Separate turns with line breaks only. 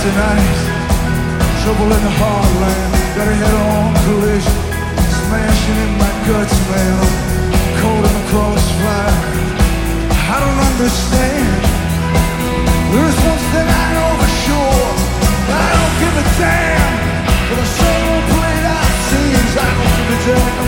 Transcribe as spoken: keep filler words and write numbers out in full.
tonight. Trouble in the heartland, got a head-on collision, smashing in my guts, man. I'm caught in the crossfire. I don't understand. There's one thing I know for sure, I don't give a damn. For the soul played out scenes, I don't give a damn.